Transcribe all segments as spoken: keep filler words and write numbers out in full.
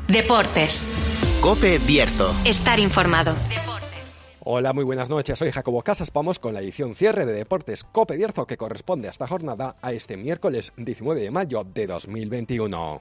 Deportes. COPE Bierzo. Estar informado. Hola, muy buenas noches. Soy Jacobo Casas. Vamos con la edición cierre de Deportes COPE Bierzo, que corresponde a esta jornada a este miércoles diecinueve de mayo de dos mil veintiuno.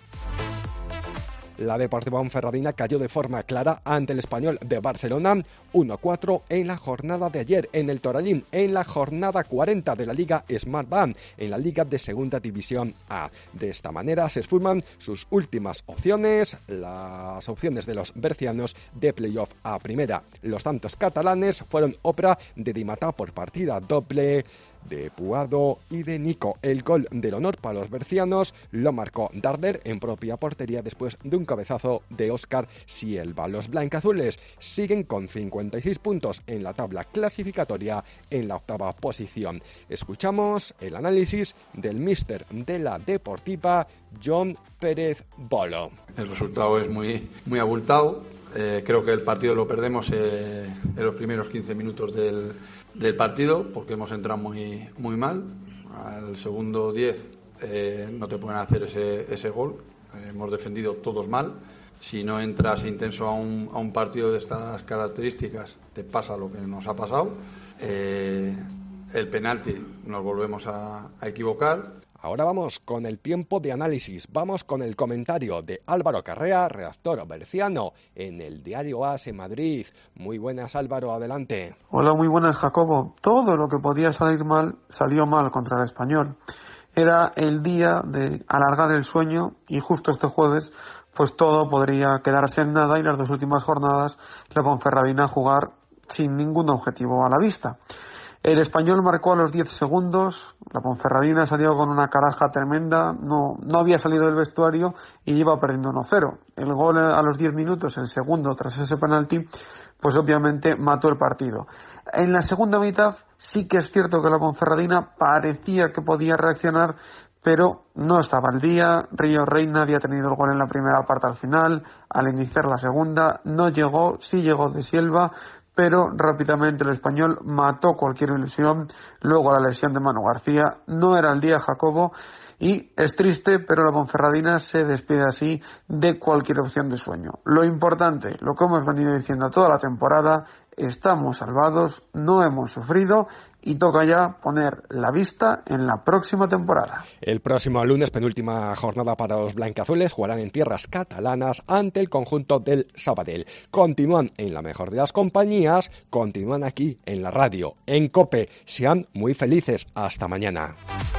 La Deportiva Ponferradina cayó de forma clara ante el Español de Barcelona uno a cuatro en la jornada de ayer en el Toralín, en la jornada cuarenta de la Liga Smartbank, en la Liga de Segunda División A. De esta manera se esfuman sus últimas opciones, las opciones de los bercianos de playoff a primera. Los tantos catalanes fueron obra de Di Matà por partida doble de Puado y de Nico. El gol del honor para los bercianos lo marcó Darder en propia portería después de un cabezazo de Óscar Sielva. Los blancazules siguen con cincuenta y seis puntos en la tabla clasificatoria en la octava posición. Escuchamos el análisis del míster de la Deportiva, John Pérez Bolo. El resultado es muy, muy abultado. Eh, creo que el partido lo perdemos eh, en los primeros quince minutos del, del partido porque hemos entrado muy, muy mal. Al segundo diez eh, no te pueden hacer ese, ese gol. Eh, hemos defendido todos mal. Si no entras intenso a un, a un partido de estas características, te pasa lo que nos ha pasado. Eh, el penalti nos volvemos a, a equivocar. Ahora vamos con el tiempo de análisis, vamos con el comentario de Álvaro Carrea, redactor berciano en el Diario AS en Madrid. Muy buenas, Álvaro, adelante. Hola, muy buenas, Jacobo. Todo lo que podía salir mal, salió mal contra el Español. Era el día de alargar el sueño y justo este jueves, pues todo podría quedarse en nada y las dos últimas jornadas la Ponferradina jugar sin ningún objetivo a la vista. El Español marcó a los diez segundos, la Ponferradina salió con una caraja tremenda, no, no había salido del vestuario y iba perdiendo uno cero. El gol a los diez minutos, el segundo tras ese penalti, pues obviamente mató el partido. En la segunda mitad sí que es cierto que la Ponferradina parecía que podía reaccionar, pero no estaba al día. Río Reina había tenido el gol en la primera parte al final, al iniciar la segunda no llegó, sí llegó de Sielva, pero rápidamente el Español mató cualquier ilusión. Luego la lesión de Manu García, no era el día, Jacobo, y es triste, pero la Ponferradina se despide así de cualquier opción de sueño. Lo importante, lo que hemos venido diciendo toda la temporada, estamos salvados, no hemos sufrido y toca ya poner la vista en la próxima temporada. El próximo lunes, penúltima jornada para los blancazules, jugarán en tierras catalanas ante el conjunto del Sabadell. Continúan en la mejor de las compañías, continúan aquí en la radio, en COPE. Sean muy felices. Hasta mañana.